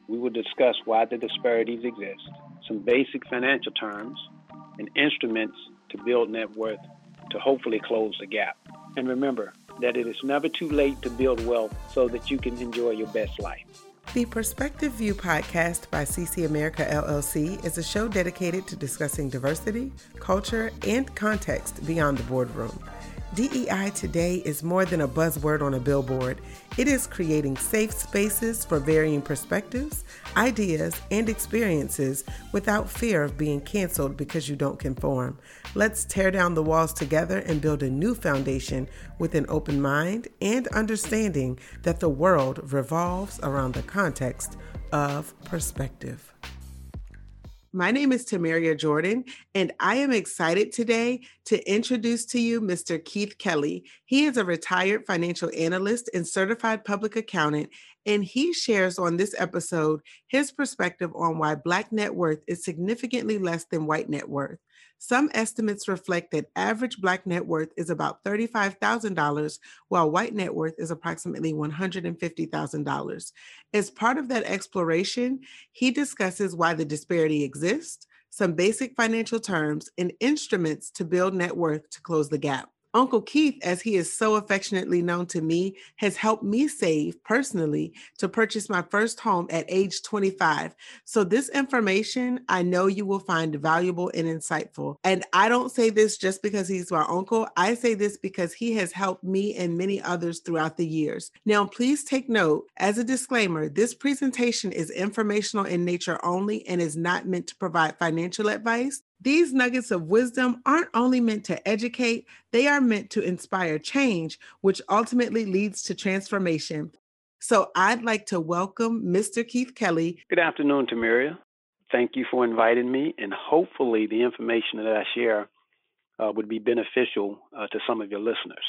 we will discuss why the disparities exist, some basic financial terms, and instruments to build net worth to hopefully close the gap. And remember that it is never too late to build wealth so that you can enjoy your best life. The Perspective View podcast by CC America LLC is a show dedicated to discussing diversity, culture, and context beyond the boardroom. DEI today is more than a buzzword on a billboard. It is creating safe spaces for varying perspectives, ideas, and experiences without fear of being canceled because you don't conform. Let's tear down the walls together and build a new foundation with an open mind and understanding that the world revolves around the context of perspective. My name is Tamaria Jordan, and I am excited today to introduce to you Mr. Keith Kelly. He is a retired financial analyst and certified public accountant, and he shares on this episode his perspective on why Black net worth is significantly less than white net worth. Some estimates reflect that average Black net worth is about $35,000, while white net worth is approximately $150,000. As part of that exploration, he discusses why the disparity exists, some basic financial terms, and instruments to build net worth to close the gap. Uncle Keith, as he is so affectionately known to me, has helped me save personally to purchase my first home at age 25. So this information I know you will find valuable and insightful. And I don't say this just because he's my uncle. I say this because he has helped me and many others throughout the years. Now, please take note, as a disclaimer, this presentation is informational in nature only and is not meant to provide financial advice. These nuggets of wisdom aren't only meant to educate, they are meant to inspire change, which ultimately leads to transformation. So I'd like to welcome Mr. Keith Kelly. Good afternoon, Tamaria. Thank you for inviting me, and hopefully the information that I share would be beneficial to some of your listeners.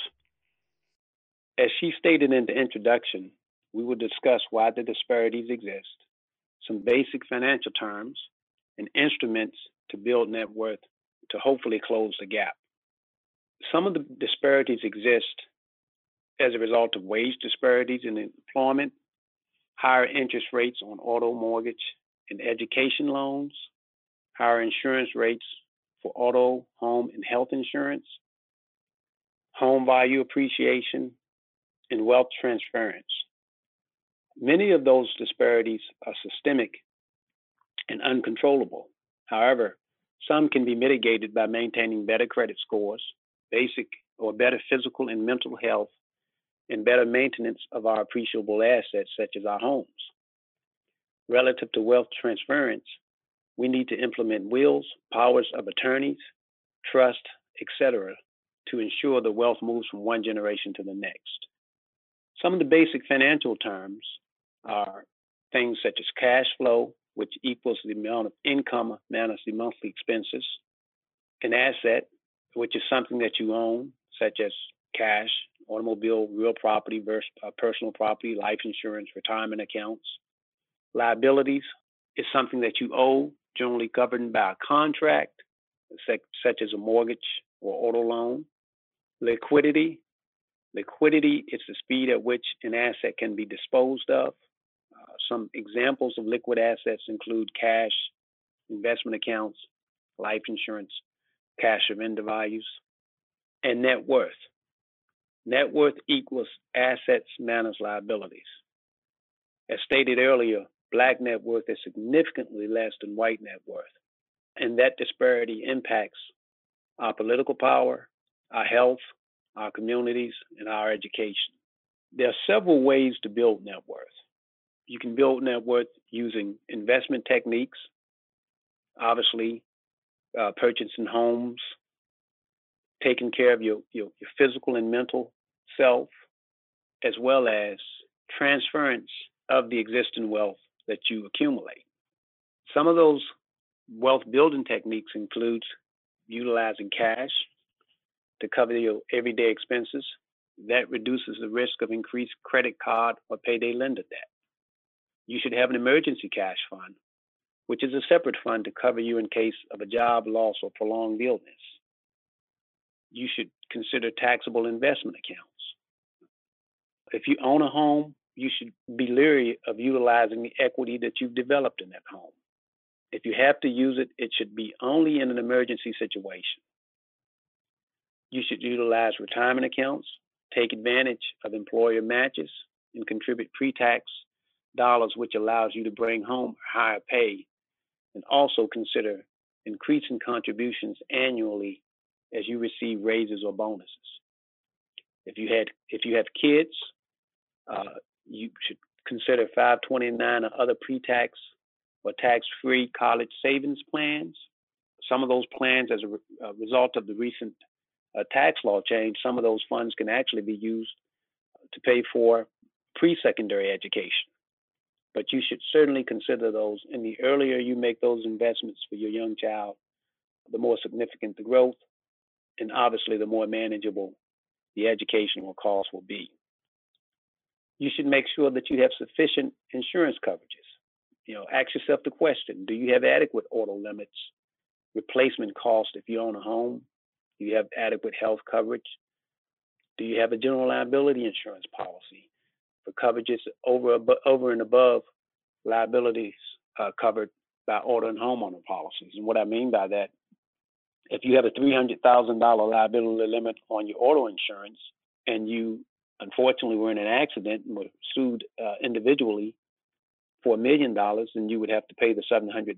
As she stated in the introduction, we will discuss why the disparities exist, some basic financial terms, and instruments to build net worth to hopefully close the gap. Some of the disparities exist as a result of wage disparities in employment, higher interest rates on auto mortgage and education loans, higher insurance rates for auto, home, and health insurance, home value appreciation, and wealth transference. Many of those disparities are systemic and uncontrollable. However, some can be mitigated by maintaining better credit scores, basic or better physical and mental health, and better maintenance of our appreciable assets such as our homes. Relative to wealth transference, we need to implement wills, powers of attorneys, trust, etc., to ensure the wealth moves from one generation to the next. Some of the basic financial terms are things such as cash flow, which equals the amount of income minus the monthly expenses, an asset, which is something that you own, such as cash, automobile, real property versus personal property, life insurance, retirement accounts. Liabilities is something that you owe, generally governed by a contract, such as a mortgage or auto loan. Liquidity is the speed at which an asset can be disposed of. Some examples of liquid assets include cash, investment accounts, life insurance, cash surrender values, and net worth. Net worth equals assets minus liabilities. As stated earlier, Black net worth is significantly less than white net worth, and that disparity impacts our political power, our health, our communities, and our education. There are several ways to build net worth. You can build net worth using investment techniques, obviously, purchasing homes, taking care of your physical and mental self, as well as transference of the existing wealth that you accumulate. Some of those wealth building techniques include utilizing cash to cover your everyday expenses. That reduces the risk of increased credit card or payday lender debt. You should have an emergency cash fund, which is a separate fund to cover you in case of a job loss or prolonged illness. You should consider taxable investment accounts. If you own a home, you should be leery of utilizing the equity that you've developed in that home. If you have to use it, it should be only in an emergency situation. You should utilize retirement accounts, take advantage of employer matches, and contribute pre-tax dollars, which allows you to bring home higher pay, and also consider increasing contributions annually as you receive raises or bonuses. If you have kids, you should consider 529 or other pre-tax or tax-free college savings plans. Some of those plans, as a result of the recent tax law change, some of those funds can actually be used to pay for pre-secondary education. But you should certainly consider those. And the earlier you make those investments for your young child, the more significant the growth, and obviously the more manageable the educational costs will be. You should make sure that you have sufficient insurance coverages. Ask yourself the question, do you have adequate auto limits, replacement cost if you own a home? Do you have adequate health coverage? Do you have a general liability insurance policy for coverages over and above liabilities covered by auto and homeowner policies? And what I mean by that, if you have a $300,000 liability limit on your auto insurance and you unfortunately were in an accident and were sued individually for $1 million, then you would have to pay the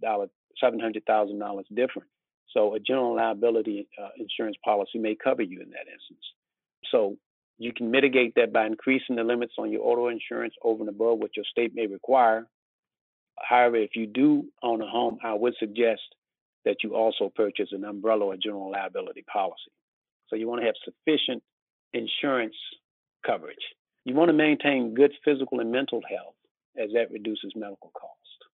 $700,000 difference. So a general liability insurance policy may cover you in that instance. So you can mitigate that by increasing the limits on your auto insurance over and above what your state may require. However, if you do own a home, I would suggest that you also purchase an umbrella or general liability policy. So you want to have sufficient insurance coverage. You want to maintain good physical and mental health, as that reduces medical cost.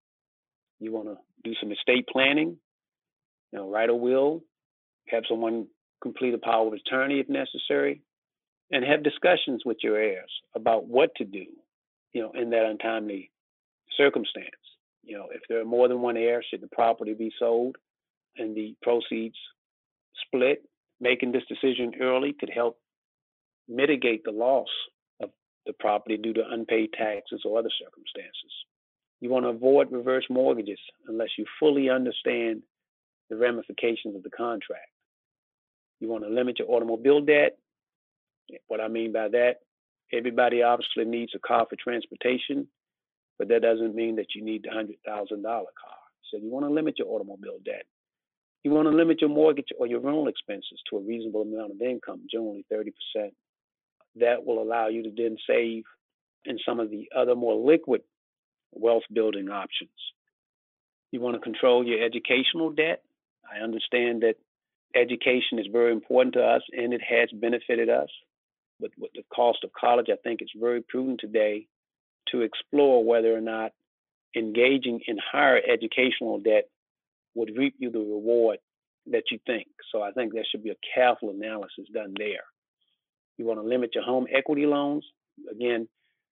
You want to do some estate planning, write a will, have someone complete a power of attorney if necessary, and have discussions with your heirs about what to do, in that untimely circumstance. If there are more than one heir, should the property be sold and the proceeds split? Making this decision early could help mitigate the loss of the property due to unpaid taxes or other circumstances. You want to avoid reverse mortgages unless you fully understand the ramifications of the contract. You want to limit your automobile debt. What I mean by that, everybody obviously needs a car for transportation, but that doesn't mean that you need the $100,000 car. So you want to limit your automobile debt. You want to limit your mortgage or your rental expenses to a reasonable amount of income, generally 30%. That will allow you to then save in some of the other more liquid wealth building options. You want to control your educational debt. I understand that education is very important to us and it has benefited us. But with the cost of college, I think it's very prudent today to explore whether or not engaging in higher educational debt would reap you the reward that you think. So I think there should be a careful analysis done there. You want to limit your home equity loans. Again,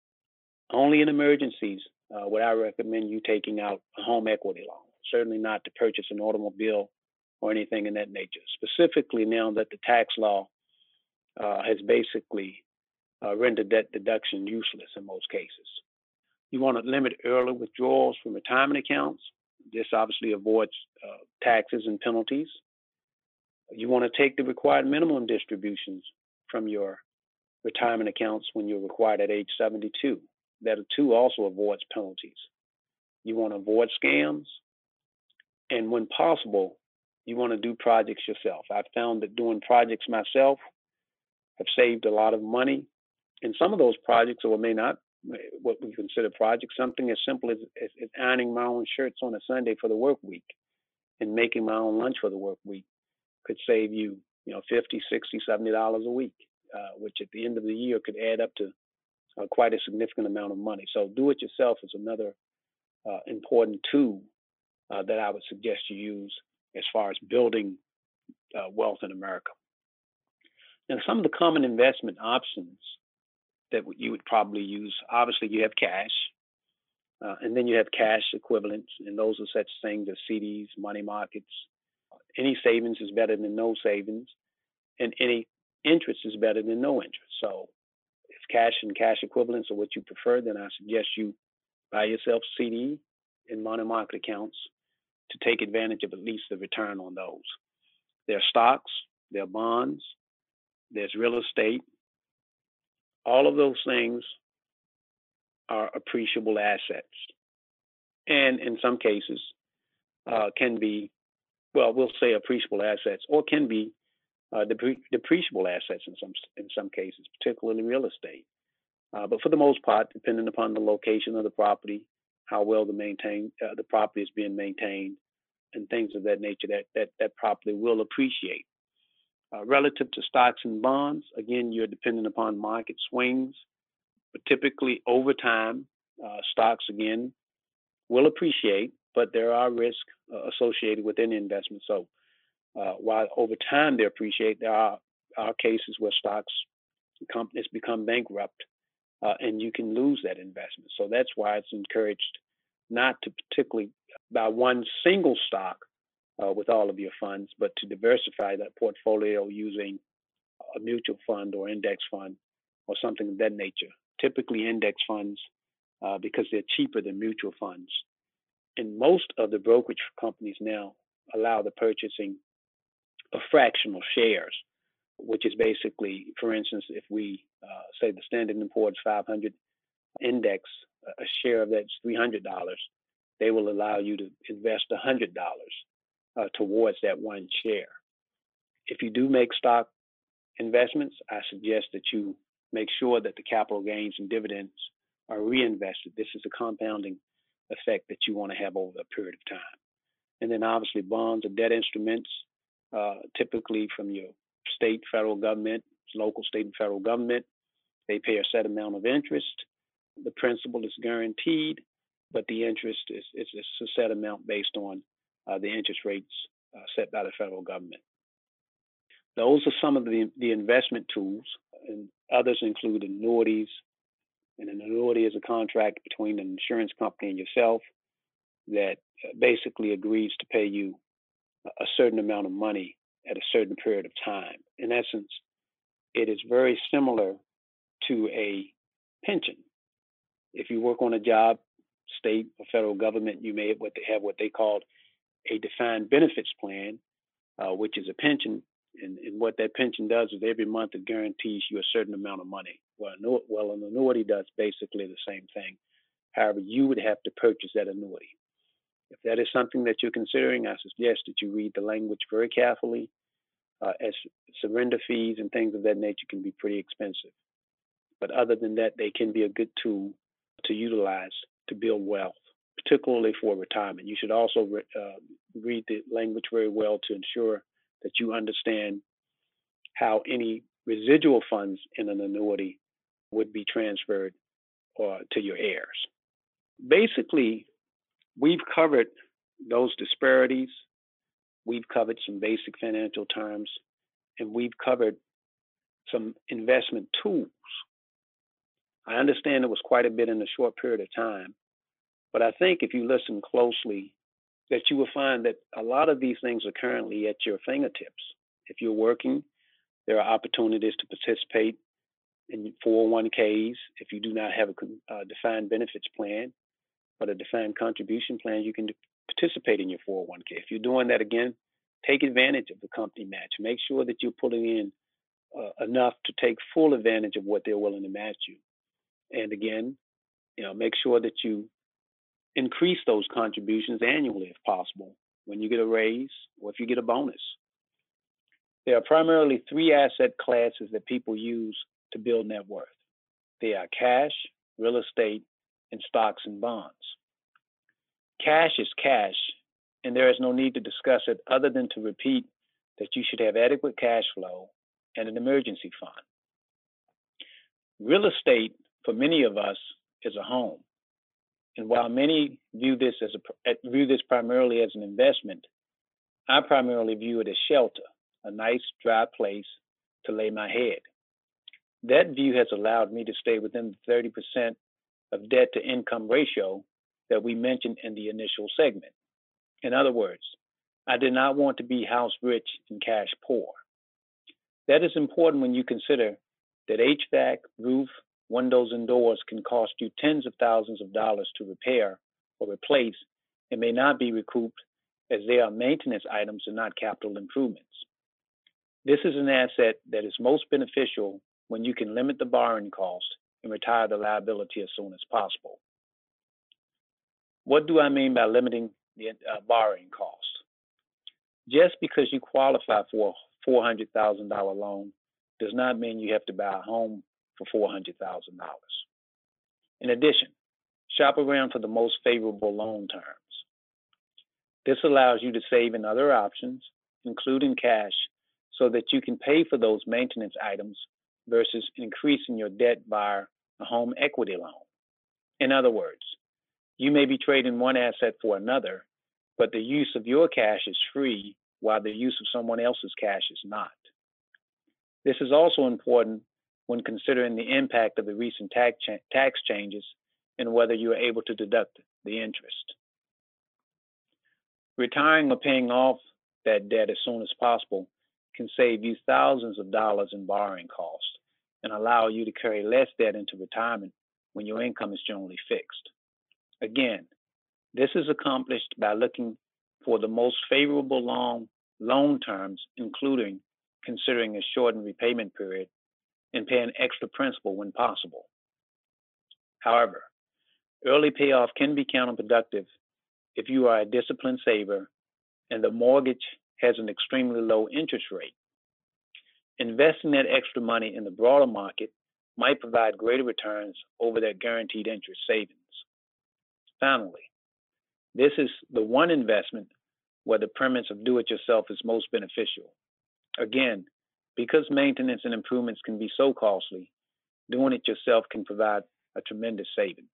only in emergencies would I recommend you taking out a home equity loan. Certainly not to purchase an automobile or anything in that nature. Specifically now that the tax law has basically rendered debt deduction useless in most cases. You want to limit early withdrawals from retirement accounts. This obviously avoids taxes and penalties. You want to take the required minimum distributions from your retirement accounts when you're required at age 72. That too also avoids penalties. You want to avoid scams. And when possible, you want to do projects yourself. I've found that doing projects myself have saved a lot of money. And some of those projects, or may not what we consider projects, something as simple as ironing my own shirts on a Sunday for the work week and making my own lunch for the work week could save you, $50, $60, $70 a week, which at the end of the year could add up to quite a significant amount of money. So do it yourself is another important tool that I would suggest you use as far as building wealth in America. Now, some of the common investment options that you would probably use, obviously you have cash, and then you have cash equivalents, and those are such things as CDs, money markets. Any savings is better than no savings, and any interest is better than no interest. So cash and cash equivalents are what you prefer, then I suggest you buy yourself CD and money market accounts to take advantage of at least the return on those. There are stocks, there are bonds, there's real estate. All of those things are appreciable assets. And in some cases, can be, well, we'll say appreciable assets, or can be depreciable assets in some cases, particularly real estate. But for the most part, depending upon the location of the property, how well the property is being maintained, and things of that nature, that property will appreciate. Relative to stocks and bonds, again, you're dependent upon market swings, but typically over time, stocks again will appreciate, but there are risks associated with any investment. So while over time they appreciate, there are cases where companies become bankrupt, and you can lose that investment. So that's why it's encouraged not to particularly buy one single stock with all of your funds, but to diversify that portfolio using a mutual fund or index fund or something of that nature. Typically index funds because they're cheaper than mutual funds. And most of the brokerage companies now allow the purchasing of fractional shares, which is basically, for instance, if we say the Standard & Poor's 500 index, a share of that's $300, they will allow you to invest $100 towards that one share. If you do make stock investments, I suggest that you make sure that the capital gains and dividends are reinvested. This is a compounding effect that you want to have over a period of time. And then obviously bonds or debt instruments, typically from your state, federal government, local, state, and federal government. They pay a set amount of interest. The principal is guaranteed, but the interest is a set amount based on the interest rates set by the federal government. Those are some of the investment tools, and others include annuities. And an annuity is a contract between an insurance company and yourself that basically agrees to pay you a certain amount of money at a certain period of time. In essence, it is very similar to a pension. If you work on a job, state or federal government, you may have what they call a defined benefits plan, which is a pension. And what that pension does is every month it guarantees you a certain amount of money. Well, an annuity does basically the same thing. However, you would have to purchase that annuity. If that is something that you're considering, I suggest that you read the language very carefully, as surrender fees and things of that nature can be pretty expensive. But other than that, they can be a good tool to utilize to build wealth, particularly for retirement. You should also read the language very well to ensure that you understand how any residual funds in an annuity would be transferred to your heirs. Basically, we've covered those disparities. We've covered some basic financial terms, and we've covered some investment tools. I understand it was quite a bit in a short period of time, but I think if you listen closely, that you will find that a lot of these things are currently at your fingertips. If you're working, there are opportunities to participate in 401ks. If you do not have a defined benefits plan, but a defined contribution plan, you can participate in your 401k. If you're doing that, again, take advantage of the company match. Make sure that you're putting in enough to take full advantage of what they're willing to match you. And again, make sure that you increase those contributions annually if possible when you get a raise or if you get a bonus. There are primarily three asset classes that people use to build net worth. They are cash, real estate, and stocks and bonds. Cash is cash, and there is no need to discuss it other than to repeat that you should have adequate cash flow and an emergency fund. Real estate, for many of us, is a home. And while many view this primarily as an investment, I primarily view it as shelter, a nice dry place to lay my head. That view has allowed me to stay within the 30% of debt to income ratio that we mentioned in the initial segment. In other words, I did not want to be house rich and cash poor. That is important when you consider that HVAC, roof, windows and doors can cost you tens of thousands of dollars to repair or replace and may not be recouped as they are maintenance items and not capital improvements. This is an asset that is most beneficial when you can limit the borrowing cost and retire the liability as soon as possible. What do I mean by limiting the borrowing cost? Just because you qualify for a $400,000 loan does not mean you have to buy a home for $400,000. In addition, shop around for the most favorable loan terms. This allows you to save in other options, including cash, so that you can pay for those maintenance items versus increasing your debt via a home equity loan. In other words, you may be trading one asset for another, but the use of your cash is free while the use of someone else's cash is not. This is also important when considering the impact of the recent tax changes and whether you are able to deduct the interest. Retiring or paying off that debt as soon as possible can save you thousands of dollars in borrowing costs and allow you to carry less debt into retirement when your income is generally fixed. Again, this is accomplished by looking for the most favorable loan terms, including considering a shortened repayment period and paying extra principal when possible. However, early payoff can be counterproductive if you are a disciplined saver and the mortgage has an extremely low interest rate. Investing that extra money in the broader market might provide greater returns over that guaranteed interest savings. Finally, this is the one investment where the premise of do-it-yourself is most beneficial. Again, because maintenance and improvements can be so costly, doing it yourself can provide a tremendous savings.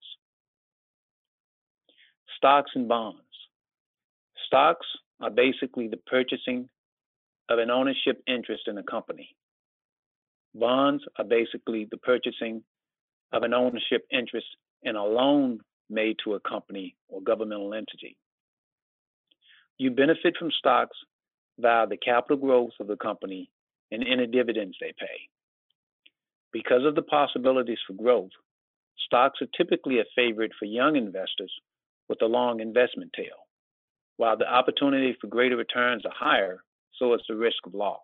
Stocks and bonds. Stocks are basically the purchasing of an ownership interest in a company. Bonds are basically the purchasing of an ownership interest in a loan made to a company or governmental entity. You benefit from stocks via the capital growth of the company and any dividends they pay. Because of the possibilities for growth, stocks are typically a favorite for young investors with a long investment tail. While the opportunity for greater returns are higher, so is the risk of loss.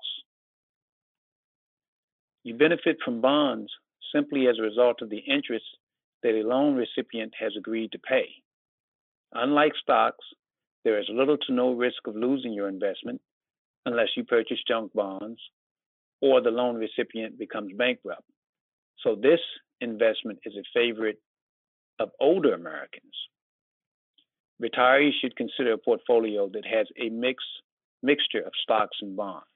You benefit from bonds simply as a result of the interest that a loan recipient has agreed to pay. Unlike stocks, there is little to no risk of losing your investment unless you purchase junk bonds or the loan recipient becomes bankrupt. So this investment is a favorite of older Americans. Retirees should consider a portfolio that has a mixture of stocks and bonds.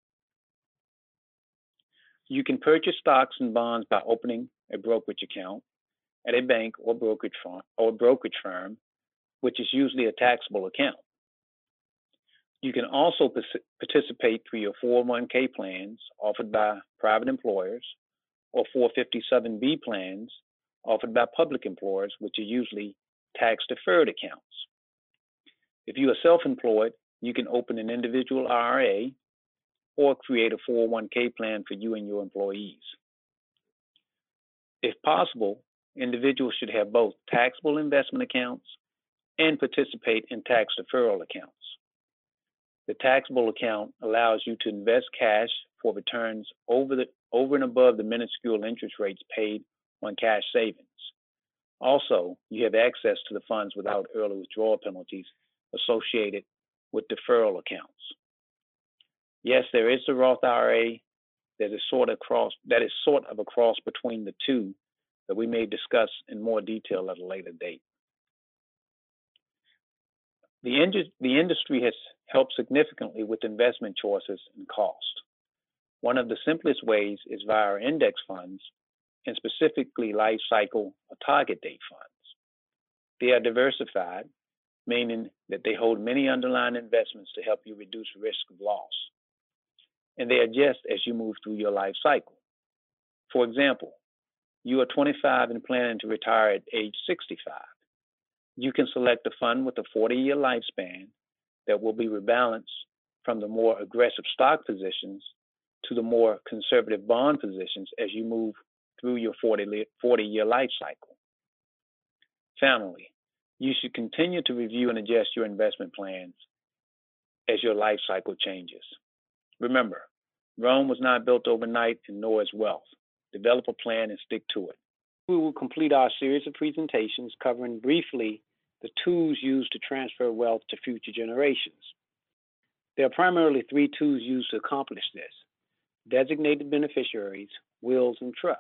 You can purchase stocks and bonds by opening a brokerage account at a bank or brokerage firm, which is usually a taxable account. You can also participate through your 401k plans offered by private employers or 457B plans offered by public employers, which are usually tax-deferred accounts. If you are self-employed, you can open an individual IRA or create a 401k plan for you and your employees. If possible, individuals should have both taxable investment accounts and participate in tax deferral accounts. The taxable account allows you to invest cash for returns over and above the minuscule interest rates paid on cash savings. Also, you have access to the funds without early withdrawal penalties associated with deferral accounts. Yes, there is the Roth IRA that is sort of a cross between the two that we may discuss in more detail at a later date. The industry has helped significantly with investment choices and cost. One of the simplest ways is via index funds, and specifically life cycle or target date funds. They are diversified, meaning that they hold many underlying investments to help you reduce risk of loss. And they adjust as you move through your life cycle. For example, you are 25 and planning to retire at age 65. You can select a fund with a 40-year lifespan that will be rebalanced from the more aggressive stock positions to the more conservative bond positions as you move through your 40-year life cycle. Finally, you should continue to review and adjust your investment plans as your life cycle changes. Remember, Rome was not built overnight, and nor is wealth. Develop a plan and stick to it. We will complete our series of presentations covering briefly the tools used to transfer wealth to future generations. There are primarily 3 tools used to accomplish this: designated beneficiaries, wills, and trust.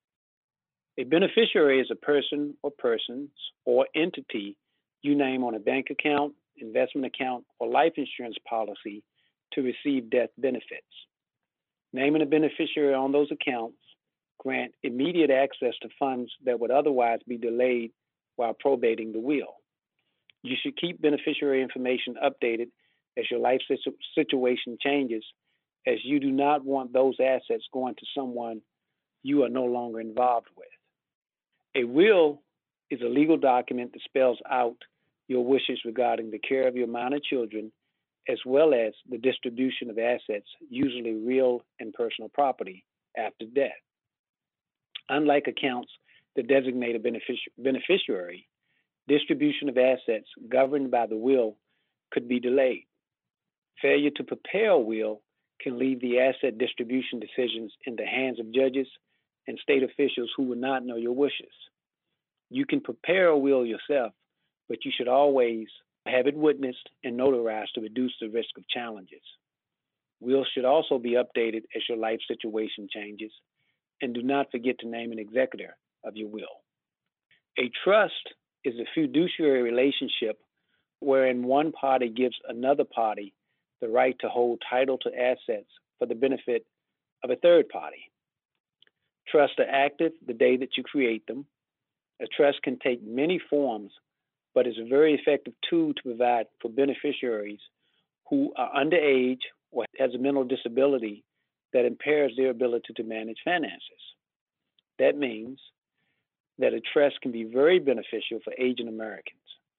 A beneficiary is a person or persons or entity you name on a bank account, investment account, or life insurance policy to receive death benefits. Naming a beneficiary on those accounts grant immediate access to funds that would otherwise be delayed while probating the will. You should keep beneficiary information updated as your life situation changes, as you do not want those assets going to someone you are no longer involved with. A will is a legal document that spells out your wishes regarding the care of your minor children, as well as the distribution of assets, usually real and personal property, after death. Unlike accounts that designate a beneficiary, distribution of assets governed by the will could be delayed. Failure to prepare a will can leave the asset distribution decisions in the hands of judges and state officials who will not know your wishes. You can prepare a will yourself, but you should always have it witnessed and notarized to reduce the risk of challenges. Wills should also be updated as your life situation changes, and do not forget to name an executor of your will. A trust is a fiduciary relationship wherein one party gives another party the right to hold title to assets for the benefit of a third party. Trusts are active the day that you create them. A trust can take many forms, but is a very effective tool to provide for beneficiaries who are underage or has a mental disability that impairs their ability to manage finances. That means that a trust can be very beneficial for aging Americans.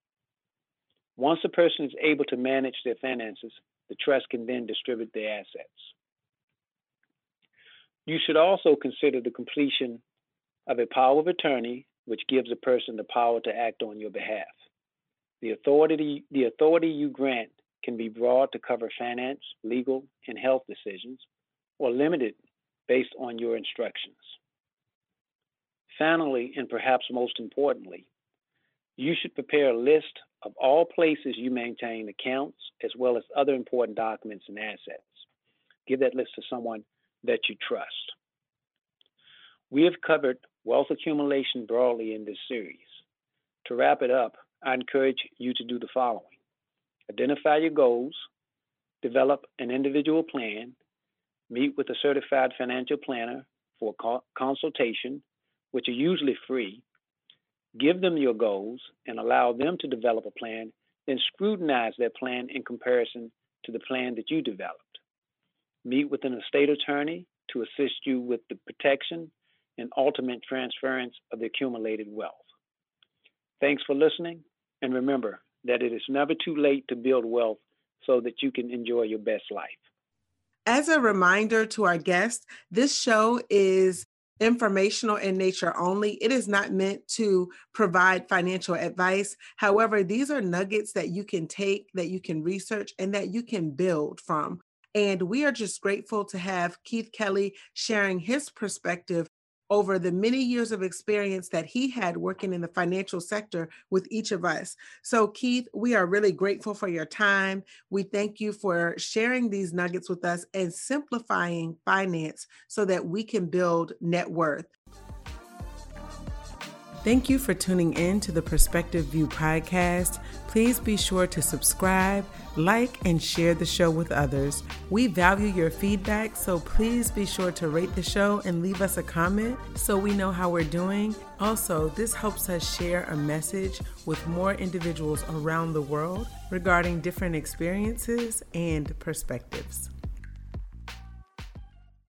Once a person is able to manage their finances, the trust can then distribute their assets. You should also consider the completion of a power of attorney, which gives a person the power to act on your behalf. The authority you grant can be broad to cover finance, legal, and health decisions, or limited based on your instructions. Finally, and perhaps most importantly, you should prepare a list of all places you maintain accounts, as well as other important documents and assets. Give that list to someone that you trust. We have covered wealth accumulation broadly in this series. To wrap it up, I encourage you to do the following: identify your goals, develop an individual plan, meet with a certified financial planner for a consultation, which are usually free, give them your goals and allow them to develop a plan, then scrutinize that plan in comparison to the plan that you developed. Meet with an estate attorney to assist you with the protection and ultimate transference of the accumulated wealth. Thanks for listening, and remember that it is never too late to build wealth so that you can enjoy your best life. As a reminder to our guests, this show is informational in nature only. It is not meant to provide financial advice. However, these are nuggets that you can take, that you can research, and that you can build from. And we are just grateful to have Keith Kelly sharing his perspective over the many years of experience that he had working in the financial sector with each of us. So Keith, we are really grateful for your time. We thank you for sharing these nuggets with us and simplifying finance so that we can build net worth. Thank you for tuning in to the Perspective View podcast. Please be sure to subscribe, like, and share the show with others. We value your feedback, so please be sure to rate the show and leave us a comment so we know how we're doing. Also, this helps us share a message with more individuals around the world regarding different experiences and perspectives.